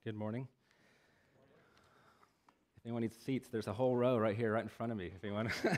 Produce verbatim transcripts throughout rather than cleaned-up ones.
Good morning. If anyone needs seats, there's a whole row right here, right in front of me. If anyone, for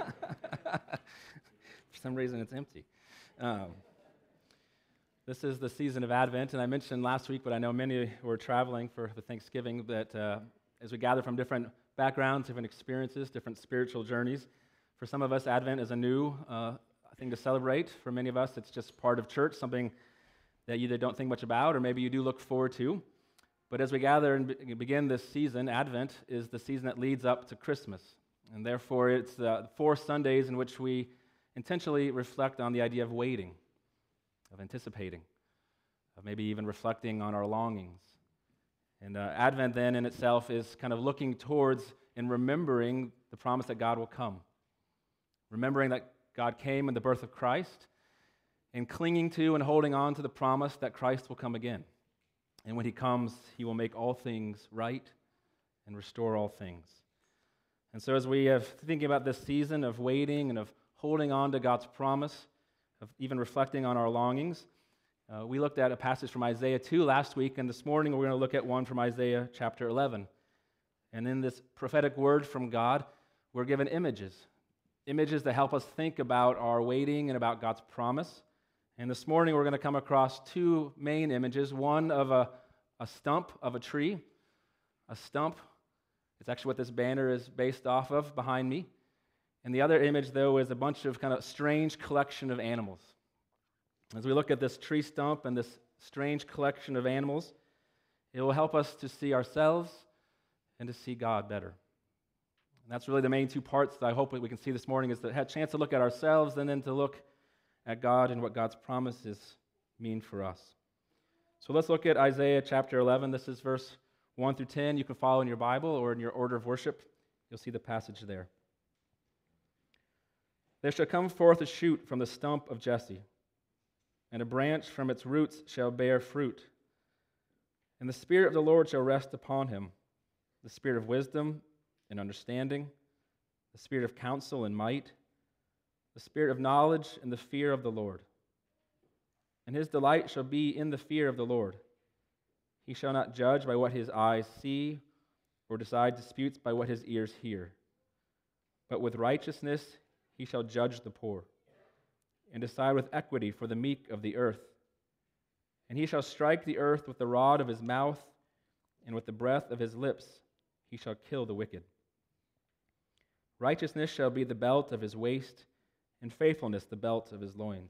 some reason, it's empty. Um, this is the season of Advent, and I mentioned last week, but I know many were traveling for the Thanksgiving. That uh, as we gather from different backgrounds, different experiences, different spiritual journeys, for some of us, Advent is a new uh, thing to celebrate. For many of us, it's just part of church, something that you either don't think much about, or maybe you do look forward to. But as we gather and be- begin this season, Advent is the season that leads up to Christmas. And therefore, it's uh, four Sundays in which we intentionally reflect on the idea of waiting, of anticipating, of maybe even reflecting on our longings. And uh, Advent then in itself is kind of looking towards and remembering the promise that God will come. Remembering that God came in the birth of Christ, and clinging to and holding on to the promise that Christ will come again. And when he comes, he will make all things right and restore all things. And so as we have thinking about this season of waiting and of holding on to God's promise, of even reflecting on our longings, uh, we looked at a passage from Isaiah two last week, and this morning we're going to look at one from Isaiah chapter eleven. And in this prophetic word from God, we're given images, images that help us think about our waiting and about God's promise. And this morning we're going to come across two main images, one of a, a stump of a tree. A stump, it's actually what this banner is based off of behind me. And the other image, though, is a bunch of kind of strange collection of animals. As we look at this tree stump and this strange collection of animals, it will help us to see ourselves and to see God better. And that's really the main two parts that I hope we can see this morning, is to have a chance to look at ourselves and then to look at God and what God's promises mean for us. So let's look at Isaiah chapter eleven. This is verse one through ten. You can follow in your Bible or in your order of worship. You'll see the passage there. There shall come forth a shoot from the stump of Jesse, and a branch from its roots shall bear fruit. And the Spirit of the Lord shall rest upon him, the Spirit of wisdom and understanding, the Spirit of counsel and might, the spirit of knowledge and the fear of the Lord. And his delight shall be in the fear of the Lord. He shall not judge by what his eyes see, or decide disputes by what his ears hear. But with righteousness he shall judge the poor, and decide with equity for the meek of the earth. And he shall strike the earth with the rod of his mouth, and with the breath of his lips he shall kill the wicked. Righteousness shall be the belt of his waist, and faithfulness the belt of his loins.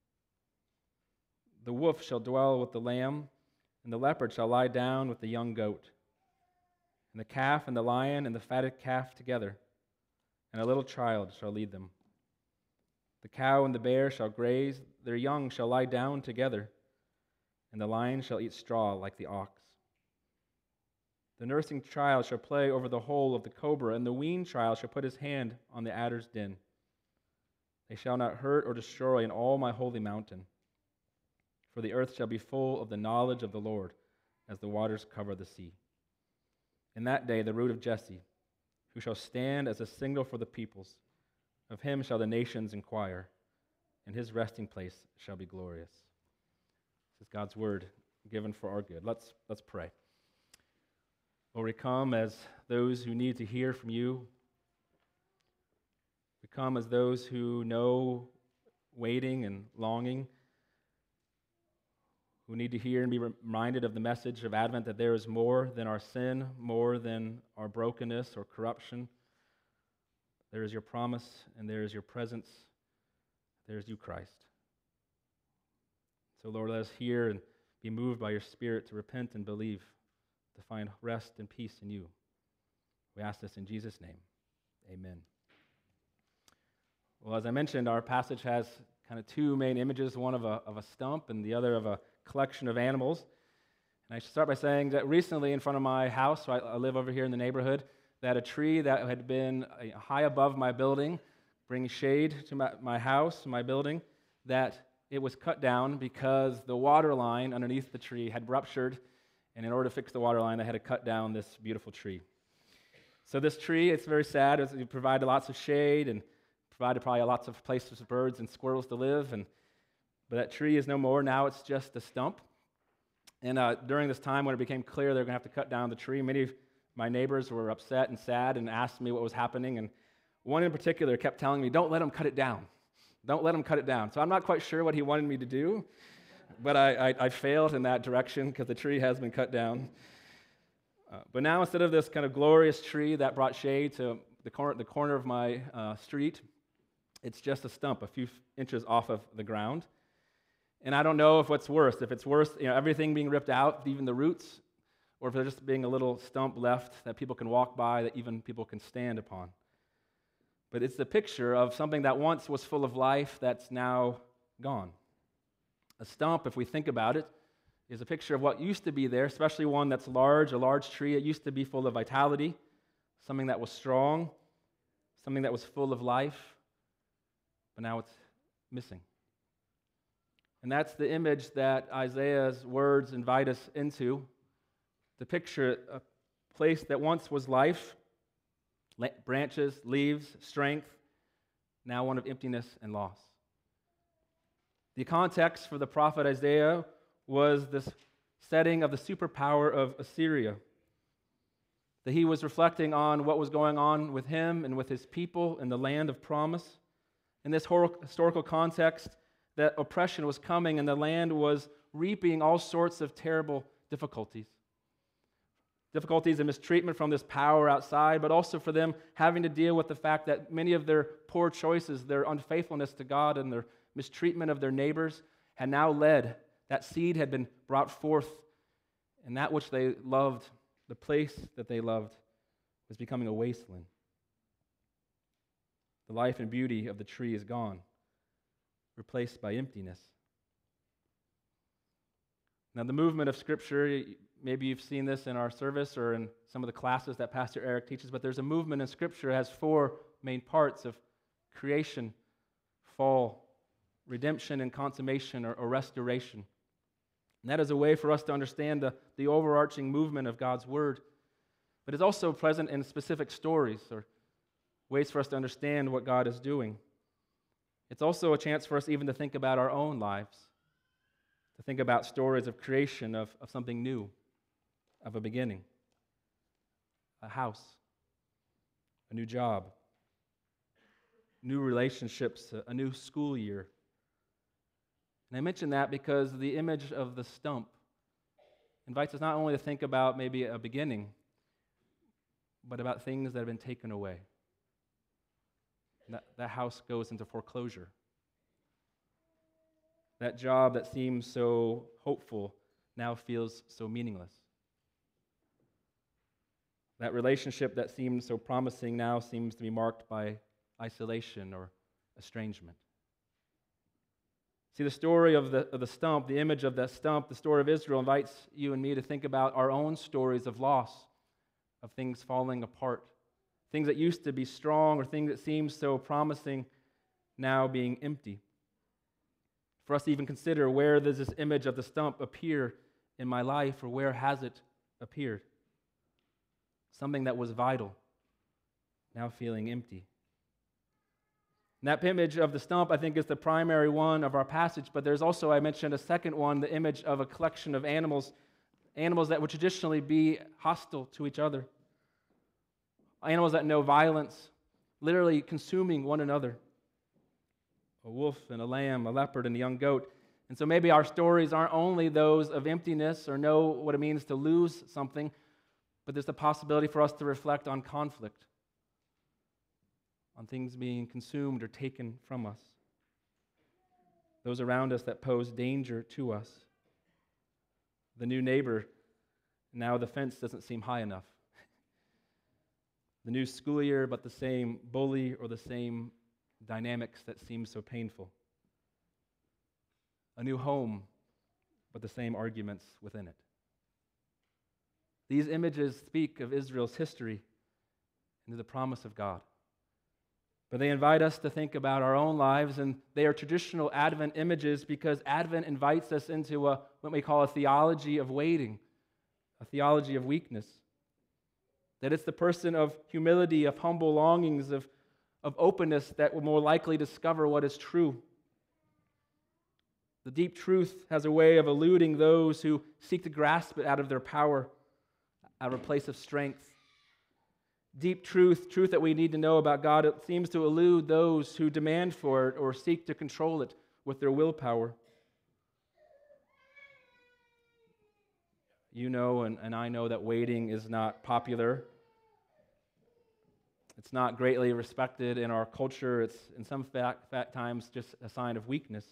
The wolf shall dwell with the lamb, and the leopard shall lie down with the young goat. And the calf and the lion and the fatted calf together, and a little child shall lead them. The cow and the bear shall graze, their young shall lie down together, and the lion shall eat straw like the ox. The nursing child shall play over the hole of the cobra, and the weaned child shall put his hand on the adder's den. They shall not hurt or destroy in all my holy mountain. For the earth shall be full of the knowledge of the Lord, as the waters cover the sea. In that day the root of Jesse, who shall stand as a signal for the peoples, of him shall the nations inquire, and his resting place shall be glorious. This is God's word given for our good. Let's, let's pray. Lord, we come as those who need to hear from you. We come as those who know waiting and longing, who need to hear and be reminded of the message of Advent, that there is more than our sin, more than our brokenness or corruption. There is your promise, and there is your presence. There is you, Christ. So, Lord, let us hear and be moved by your Spirit to repent and believe, to find rest and peace in you. We ask this in Jesus' name. Amen. Well, as I mentioned, our passage has kind of two main images, one of a, of a stump and the other of a collection of animals. And I should start by saying that recently in front of my house, so I, I live over here in the neighborhood, that a tree that had been uh, high above my building, bringing shade to my, my house, my building, that it was cut down because the water line underneath the tree had ruptured, and in order to fix the water line, they had to cut down this beautiful tree. So this tree, it's very sad. It provided lots of shade and provided probably lots of places for birds and squirrels to live, and but that tree is no more. Now it's just a stump. And uh, during this time when it became clear they were going to have to cut down the tree, many of my neighbors were upset and sad and asked me what was happening. And one in particular kept telling me, don't let them cut it down. Don't let them cut it down. So I'm not quite sure what he wanted me to do, but I, I, I failed in that direction because the tree has been cut down. Uh, but now instead of this kind of glorious tree that brought shade to the corner, the corner of my uh, street, it's just a stump a few inches off of the ground. And I don't know if what's worse, if it's worse, you know, everything being ripped out, even the roots, or if there's just being a little stump left that people can walk by, that even people can stand upon. But it's the picture of something that once was full of life that's now gone. A stump, if we think about it, is a picture of what used to be there, especially one that's large, a large tree. It used to be full of vitality, something that was strong, something that was full of life, but now it's missing. And that's the image that Isaiah's words invite us into, to picture a place that once was life, branches, leaves, strength, now one of emptiness and loss. The context for the prophet Isaiah was this setting of the superpower of Assyria, that he was reflecting on what was going on with him and with his people in the land of promise. In this historical context, that oppression was coming and the land was reaping all sorts of terrible difficulties. Difficulties and mistreatment from this power outside, but also for them having to deal with the fact that many of their poor choices, their unfaithfulness to God and their mistreatment of their neighbors had now led, that seed had been brought forth, and that which they loved, the place that they loved, was becoming a wasteland. The life and beauty of the tree is gone, replaced by emptiness. Now, the movement of Scripture, maybe you've seen this in our service or in some of the classes that Pastor Eric teaches, but there's a movement in Scripture that has four main parts of creation, fall, redemption, and consummation or, or restoration. And that is a way for us to understand the, the overarching movement of God's Word. But it's also present in specific stories or ways for us to understand what God is doing. It's also a chance for us even to think about our own lives, to think about stories of creation, of, of something new, of a beginning, a house, a new job, new relationships, a, a new school year. And I mention that because the image of the stump invites us not only to think about maybe a beginning, but about things that have been taken away. That, that house goes into foreclosure. That job that seems so hopeful now feels so meaningless. That relationship that seemed so promising now seems to be marked by isolation or estrangement. See, the story of the, of the stump, the image of that stump, the story of Israel invites you and me to think about our own stories of loss, of things falling apart, things that used to be strong or things that seem so promising now being empty. For us to even consider, where does this image of the stump appear in my life, or where has it appeared? Something that was vital, now feeling empty. And that image of the stump, I think, is the primary one of our passage, but there's also, I mentioned, a second one, the image of a collection of animals, animals that would traditionally be hostile to each other, animals that know violence, literally consuming one another. A wolf and a lamb, a leopard and a young goat. And so maybe our stories aren't only those of emptiness or know what it means to lose something, but there's the possibility for us to reflect on conflict, on things being consumed or taken from us, those around us that pose danger to us. The new neighbor, now the fence doesn't seem high enough. The new school year, but the same bully or the same dynamics that seem so painful. A new home, but the same arguments within it. These images speak of Israel's history and the promise of God. But they invite us to think about our own lives, and they are traditional Advent images because Advent invites us into a, what we call a theology of waiting, a theology of weakness. That it's the person of humility, of humble longings, of, of openness that will more likely discover what is true. The deep truth has a way of eluding those who seek to grasp it out of their power, out of a place of strength. Deep truth, truth that we need to know about God, it seems to elude those who demand for it or seek to control it with their willpower. You know, and, and I know that waiting is not popular. It's not greatly respected in our culture. It's in some fact, fact times just a sign of weakness.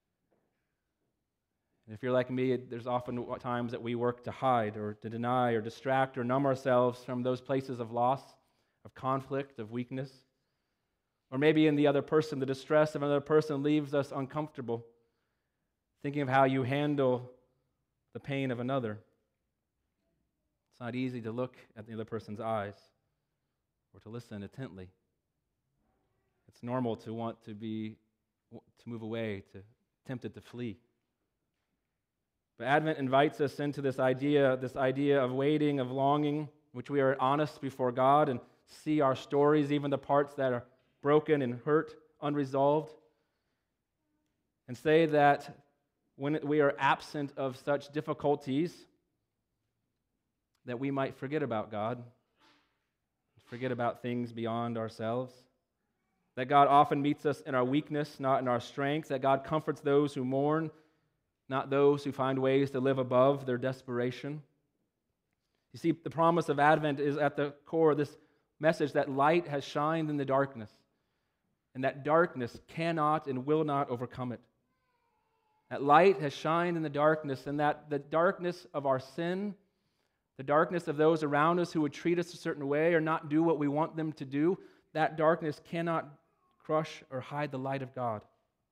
And if you're like me, there's often times that we work to hide or to deny or distract or numb ourselves from those places of loss, of conflict, of weakness. Or maybe in the other person, the distress of another person leaves us uncomfortable, thinking of how you handle the pain of another. It's not easy to look at the other person's eyes or to listen intently. It's normal to want to be, to move away, to tempted to flee. But Advent invites us into this idea, this idea of waiting, of longing, which we are honest before God and see our stories, even the parts that are broken and hurt, unresolved, and say that when we are absent of such difficulties, that we might forget about God, forget about things beyond ourselves, that God often meets us in our weakness, not in our strength, that God comforts those who mourn, not those who find ways to live above their desperation. You see, the promise of Advent is at the core of this message that light has shined in the darkness, and that darkness cannot and will not overcome it. That light has shined in the darkness, and that the darkness of our sin, the darkness of those around us who would treat us a certain way or not do what we want them to do, that darkness cannot crush or hide the light of God.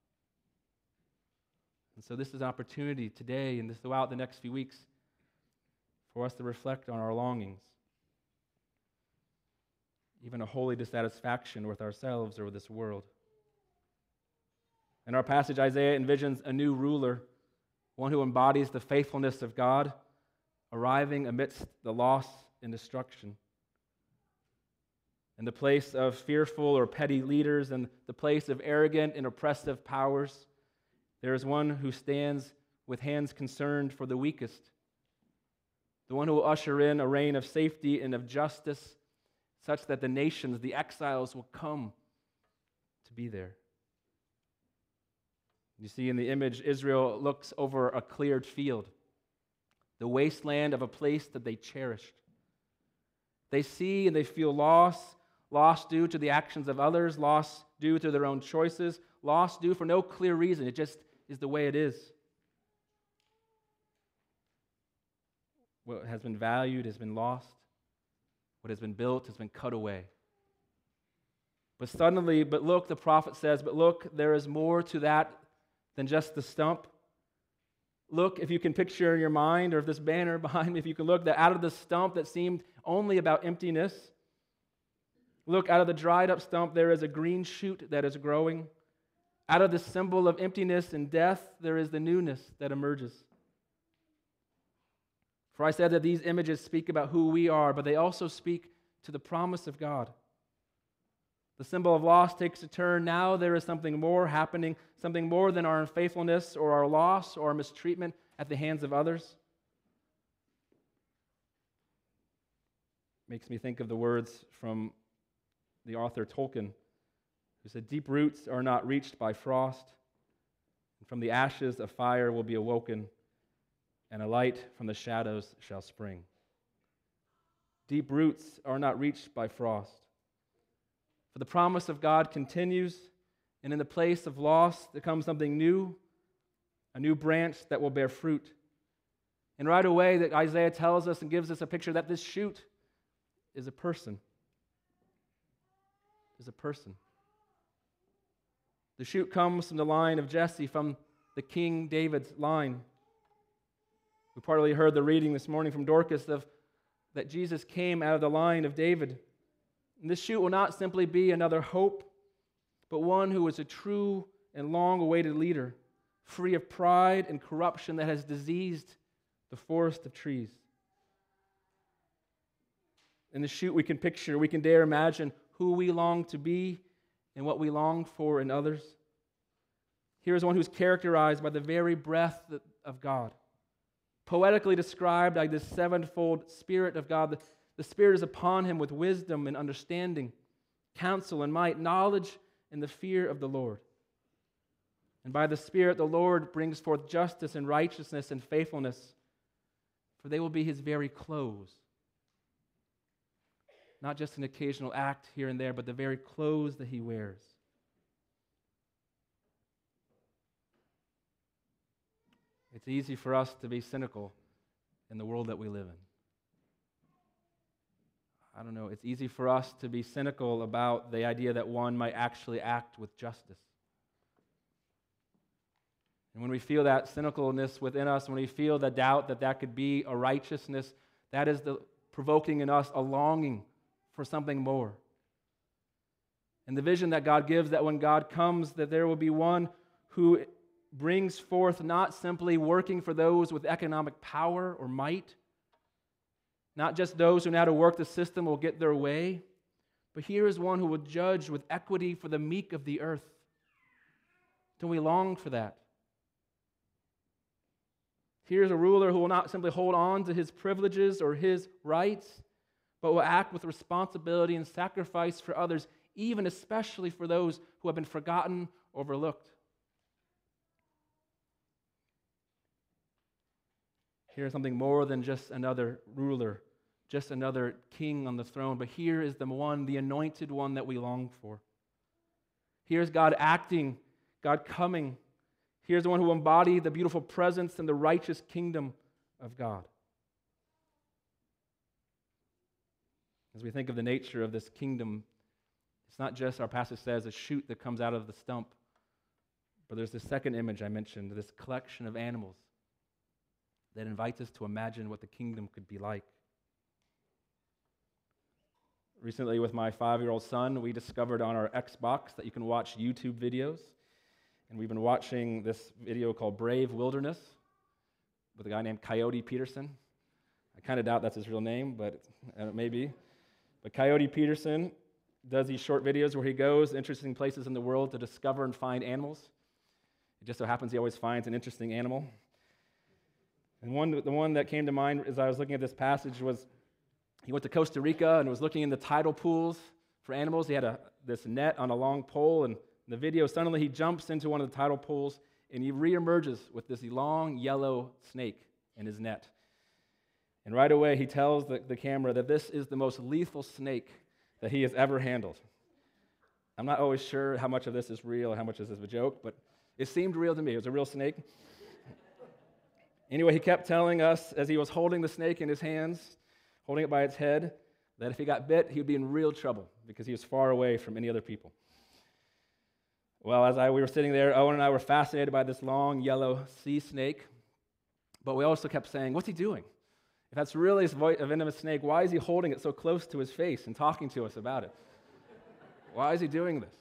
And so this is an opportunity today and throughout the next few weeks for us to reflect on our longings, even a holy dissatisfaction with ourselves or with this world. In our passage, Isaiah envisions a new ruler, one who embodies the faithfulness of God, arriving amidst the loss and destruction. In the place of fearful or petty leaders, and the place of arrogant and oppressive powers, there is one who stands with hands concerned for the weakest, the one who will usher in a reign of safety and of justice, such that the nations, the exiles, will come to be there. You see in the image, Israel looks over a cleared field, the wasteland of a place that they cherished. They see and they feel loss, loss due to the actions of others, loss due to their own choices, loss due for no clear reason. It just is the way it is. What has been valued has been lost. What has been built has been cut away. But suddenly, but look, the prophet says, but look, there is more to that than just the stump. Look, if you can picture in your mind, or if this banner behind me, if you can look, that out of the stump that seemed only about emptiness, look, out of the dried up stump, there is a green shoot that is growing. Out of the symbol of emptiness and death, there is the newness that emerges. For I said that these images speak about who we are, but they also speak to the promise of God. The symbol of loss takes a turn. Now there is something more happening, something more than our unfaithfulness or our loss or our mistreatment at the hands of others. Makes me think of the words from the author Tolkien, who said, "Deep roots are not reached by frost, and from the ashes a fire will be awoken, and a light from the shadows shall spring." Deep roots are not reached by frost. For the promise of God continues, and in the place of loss there comes something new, a new branch that will bear fruit. And right away that Isaiah tells us and gives us a picture that this shoot is a person. Is a person. The shoot comes from the line of Jesse, from the King David's line. We partly heard the reading this morning from Dorcas of that Jesus came out of the line of David. And this shoot will not simply be another hope, but one who is a true and long-awaited leader, free of pride and corruption that has diseased the forest of trees. In the shoot we can picture, we can dare imagine who we long to be and what we long for in others. Here is one who's characterized by the very breath of God. Poetically described like this sevenfold Spirit of God. The, the Spirit is upon him with wisdom and understanding, counsel and might, knowledge and the fear of the Lord. And by the Spirit, the Lord brings forth justice and righteousness and faithfulness, for they will be his very clothes. Not just an occasional act here and there, but the very clothes that he wears. It's easy for us to be cynical in the world that we live in. I don't know, it's easy for us to be cynical about the idea that one might actually act with justice. And when we feel that cynicalness within us, when we feel the doubt that that could be a righteousness, that is the provoking in us a longing for something more. And the vision that God gives, that when God comes, that there will be one who brings forth not simply working for those with economic power or might, not just those who know how to work the system will get their way, but here is one who will judge with equity for the meek of the earth. Don't we long for that? Here's a ruler who will not simply hold on to his privileges or his rights, but will act with responsibility and sacrifice for others, even especially for those who have been forgotten, overlooked. Here's something more than just another ruler, just another king on the throne, but here is the one, the anointed one that we long for. Here's God acting, God coming. Here's the one who embodied the beautiful presence and the righteous kingdom of God. As we think of the nature of this kingdom, it's not just, our passage says, a shoot that comes out of the stump, but there's this second image I mentioned, this collection of animals that invites us to imagine what the kingdom could be like. Recently, with my five-year-old son, we discovered on our Xbox that you can watch YouTube videos. And we've been watching this video called Brave Wilderness with a guy named Coyote Peterson. I kind of doubt that's his real name, but it may be. But Coyote Peterson does these short videos where he goes to interesting places in the world to discover and find animals. It just so happens he always finds an interesting animal. And one, the one that came to mind as I was looking at this passage was he went to Costa Rica and was looking in the tidal pools for animals. He had a, this net on a long pole, and in the video, suddenly he jumps into one of the tidal pools and he reemerges with this long yellow snake in his net. And right away he tells the, the camera that this is the most lethal snake that he has ever handled. I'm not always sure how much of this is real and how much of this is a joke, but it seemed real to me. It was a real snake. Anyway, he kept telling us as he was holding the snake in his hands, holding it by its head, that if he got bit, he would be in real trouble because he was far away from any other people. Well, as I, we were sitting there, Owen and I were fascinated by this long yellow sea snake, but we also kept saying, what's he doing? If that's really a venomous snake, why is he holding it so close to his face and talking to us about it? Why is he doing this?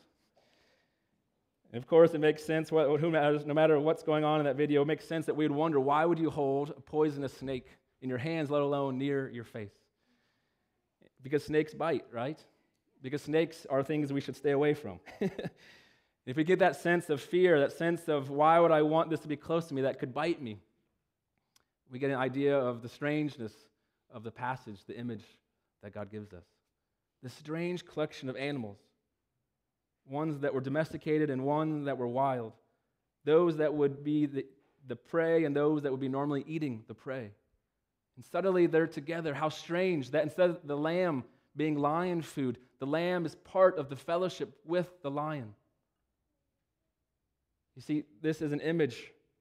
And of course, it makes sense, what, who matters, no matter what's going on in that video, it makes sense that we would wonder, why would you hold a poisonous snake in your hands, let alone near your face? Because snakes bite, right? Because snakes are things we should stay away from. If we get that sense of fear, that sense of why would I want this to be close to me that could bite me, we get an idea of the strangeness of the passage, the image that God gives us. This strange collection of animals, ones that were domesticated and ones that were wild, those that would be the, the prey and those that would be normally eating the prey. And suddenly they're together. How strange that instead of the lamb being lion food, the lamb is part of the fellowship with the lion. You see, this is an image.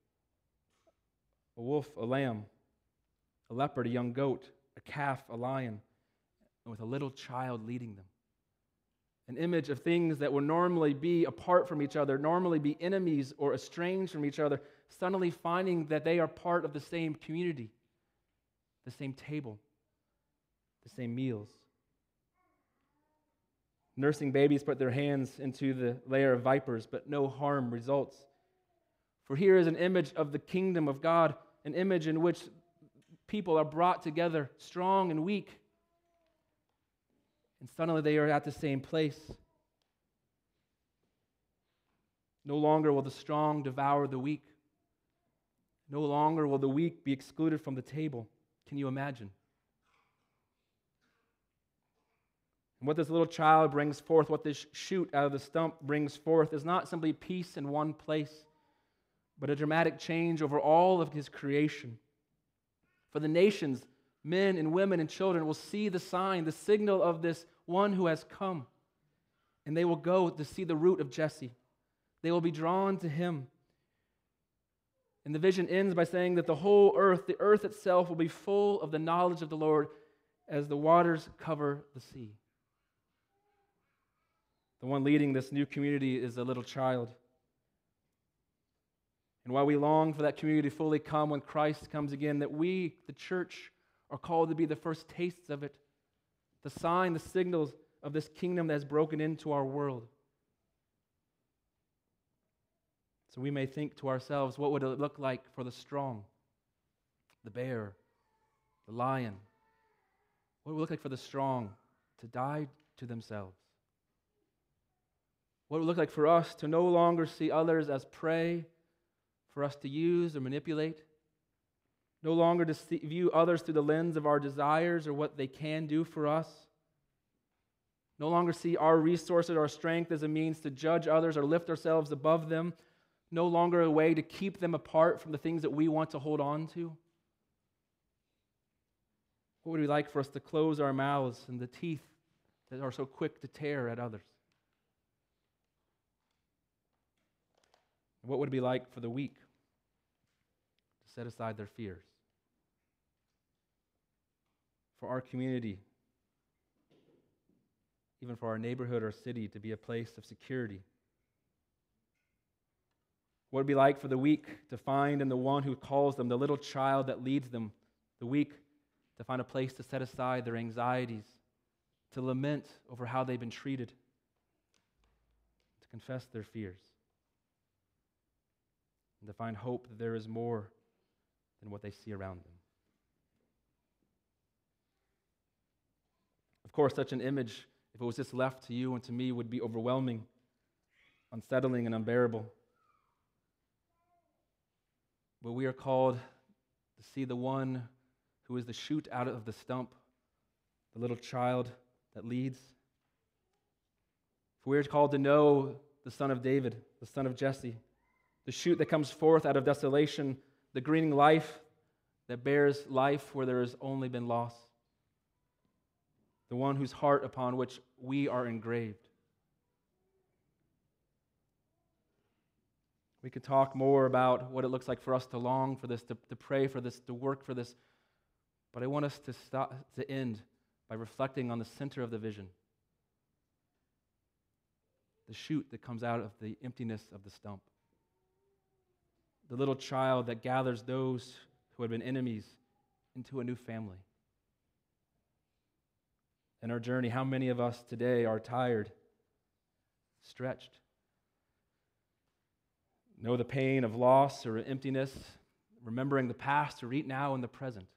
A wolf, a lamb, a leopard, a young goat, a calf, a lion, and with a little child leading them. An image of things that would normally be apart from each other, normally be enemies or estranged from each other, suddenly finding that they are part of the same community, the same table, the same meals. Nursing babies put their hands into the lair of vipers, but no harm results. For here is an image of the kingdom of God, an image in which people are brought together, strong and weak, and suddenly they are at the same place. No longer will the strong devour the weak. No longer will the weak be excluded from the table. Can you imagine? And what this little child brings forth, what this shoot out of the stump brings forth, is not simply peace in one place, but a dramatic change over all of his creation. For the nations, men and women and children will see the sign, the signal of this one who has come. And they will go to see the root of Jesse. They will be drawn to him. And the vision ends by saying that the whole earth, the earth itself, will be full of the knowledge of the Lord as the waters cover the sea. The one leading this new community is a little child. And while we long for that community to fully come when Christ comes again, that we, the church, are called to be the first tastes of it, the sign, the signals of this kingdom that has broken into our world. So we may think to ourselves, what would it look like for the strong, the bear, the lion? What would it look like for the strong to die to themselves? What would it look like for us to no longer see others as prey for us to use or manipulate? No longer to see, view others through the lens of our desires or what they can do for us? No longer see our resources, our strength as a means to judge others or lift ourselves above them? No longer a way to keep them apart from the things that we want to hold on to? What would it be like for us to close our mouths and the teeth that are so quick to tear at others? What would it be like for the weak to set aside their fears? For our community, even for our neighborhood or city, to be a place of security? What would it be like for the weak to find in the one who calls them, the little child that leads them, the weak to find a place to set aside their anxieties, to lament over how they've been treated, to confess their fears, and to find hope that there is more than what they see around them? Of course, such an image, if it was just left to you and to me, would be overwhelming, unsettling, and unbearable. But we are called to see the one who is the shoot out of the stump, the little child that leads. For we are called to know the Son of David, the Son of Jesse, the shoot that comes forth out of desolation, the greening life that bears life where there has only been loss, the one whose heart upon which we are engraved. We could talk more about what it looks like for us to long for this, to, to pray for this, to work for this, but I want us to stop, to end by reflecting on the center of the vision, the shoot that comes out of the emptiness of the stump, the little child that gathers those who had been enemies into a new family. In our journey, how many of us today are tired, stretched, know the pain of loss or emptiness, remembering the past or eat now in the present?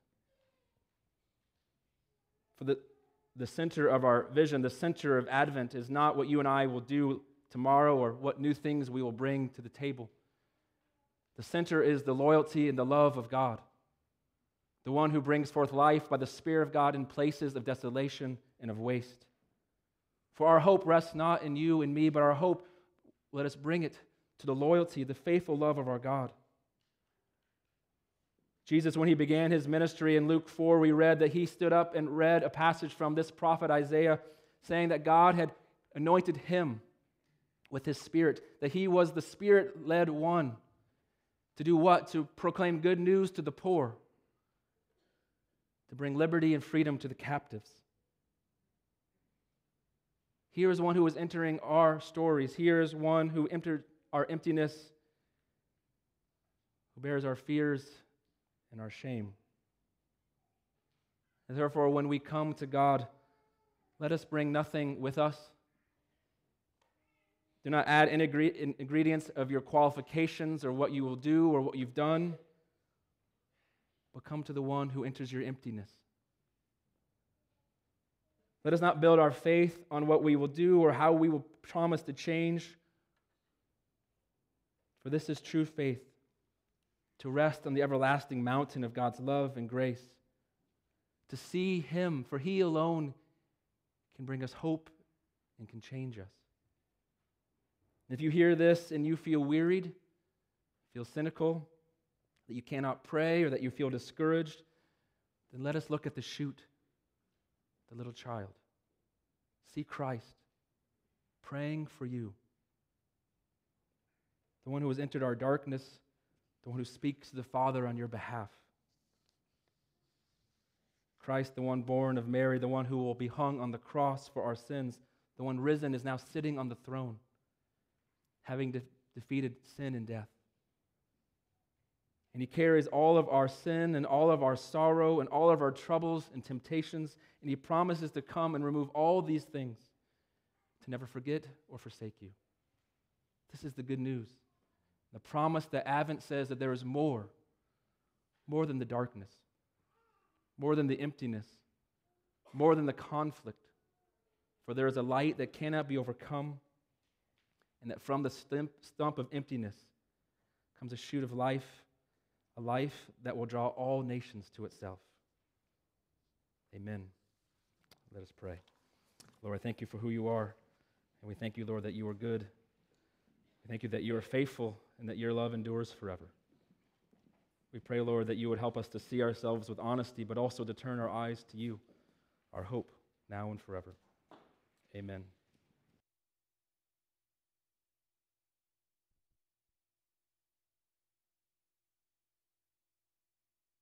For the, the center of our vision, the center of Advent, is not what you and I will do tomorrow or what new things we will bring to the table. The center is the loyalty and the love of God, the one who brings forth life by the Spirit of God in places of desolation and of waste. For our hope rests not in you and me, but our hope, let us bring it to the loyalty, the faithful love of our God. Jesus, when he began his ministry in Luke four, we read that he stood up and read a passage from this prophet Isaiah, saying that God had anointed him with his Spirit, that he was the Spirit-led one. To do what? To proclaim good news to the poor, to bring liberty and freedom to the captives. Here is one who is entering our stories. Here is one who entered our emptiness, who bears our fears and our shame. And therefore, when we come to God, let us bring nothing with us. Do not add ingredients of your qualifications or what you will do or what you've done, but come to the one who enters your emptiness. Let us not build our faith on what we will do or how we will promise to change, For this is true faith, to rest on the everlasting mountain of God's love and grace, to see Him, for He alone can bring us hope and can change us. And if you hear this and you feel wearied, feel cynical, that you cannot pray, or that you feel discouraged, then let us look at the shoot, the little child. See Christ praying for you. The one who has entered our darkness, the one who speaks to the Father on your behalf. Christ, the one born of Mary, the one who will be hung on the cross for our sins, the one risen, is now sitting on the throne, having de- defeated sin and death. And He carries all of our sin and all of our sorrow and all of our troubles and temptations, and He promises to come and remove all these things, to never forget or forsake you. This is the good news. The promise that Advent says that there is more, more than the darkness, more than the emptiness, more than the conflict. For there is a light that cannot be overcome, and that from the stump, stump of emptiness comes a shoot of life, a life that will draw all nations to itself. Amen. Let us pray. Lord, I thank You for who You are, and we thank You, Lord, that You are good. We thank You that You are faithful and that Your love endures forever. We pray, Lord, that You would help us to see ourselves with honesty, but also to turn our eyes to You, our hope, now and forever. Amen.